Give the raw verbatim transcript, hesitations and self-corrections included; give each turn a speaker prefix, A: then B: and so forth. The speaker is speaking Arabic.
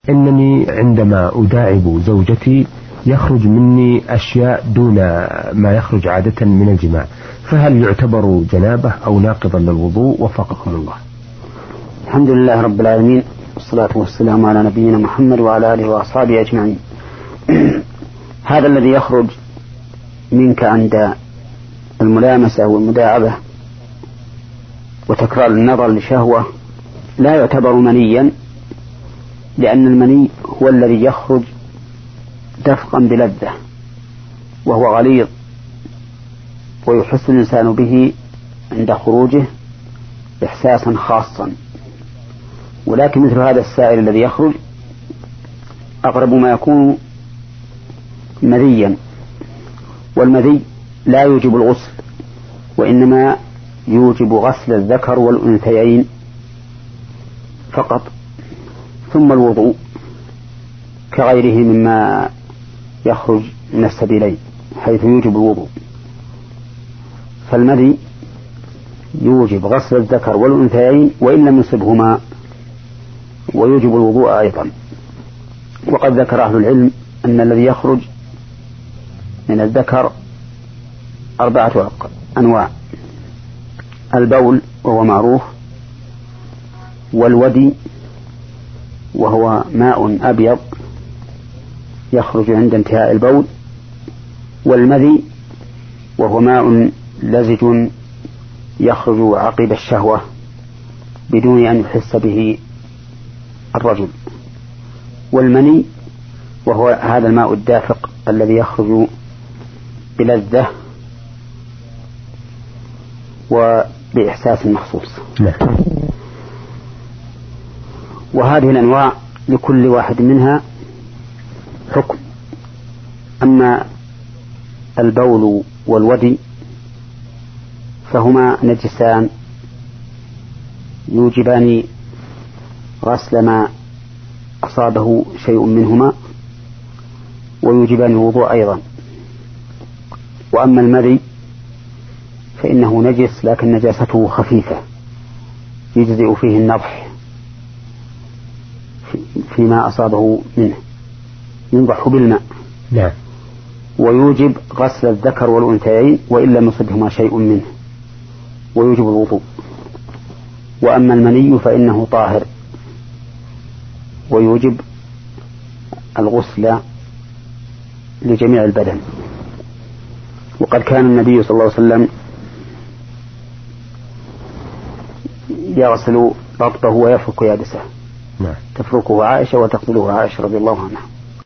A: إنني عندما أداعب زوجتي يخرج مني أشياء دون ما يخرج عادة من الجماع، فهل يعتبر جنابة أو ناقضا للوضوء؟ وفقكم الله.
B: الحمد لله رب العالمين، والصلاة والسلام على نبينا محمد وعلى آله وأصحابه أجمعين. هذا الذي يخرج منك عند الملامسة والمداعبة وتكرار النظر لشهوة لا يعتبر منيا، لأن المني هو الذي يخرج دفقا بلذة وهو غليظ ويحس الإنسان به عند خروجه إحساسا خاصا، ولكن مثل هذا السائل الذي يخرج أقرب ما يكون مذيا، والمذي لا يوجب الغسل وإنما يوجب غسل الذكر والأنثيين فقط، ثم الوضوء كغيره مما يخرج من السبيلين حيث يوجب الوضوء. فالمذي يوجب غسل الذكر والأنثيين وإن لم يصبهما، ويوجب الوضوء أيضا. وقد ذكر أهل العلم أن الذي يخرج من الذكر أربعة أنواع: البول وهو معروف، والودي وهو ماء أبيض يخرج عند انتهاء البول، والمذي وهو ماء لزج يخرج عقب الشهوة بدون أن يحس به الرجل، والمني وهو هذا الماء الدافق الذي يخرج بلذة وبإحساس مخصوص. وهذه الأنواع لكل واحد منها حكم. أما البول والودي فهما نجسان يوجبان غسل ما أصابه شيء منهما ويوجبان الوضوء أيضا. وأما المذي فإنه نجس لكن نجاسته خفيفة يجزئ فيه النضح فيما أصابه منه، ينضح بالماء
A: نعم.
B: ويوجب غسل الذكر والأنثيين وإن لم يصبهما شيء منه ويوجب الوضوء. وأما المني فإنه طاهر ويوجب الغسل لجميع البدن. وقد كان النبي صلى الله عليه وسلم يغسل رطبه ويفرك يابسه، تفركه عائشة وتقبله عائشة رضي الله عنها.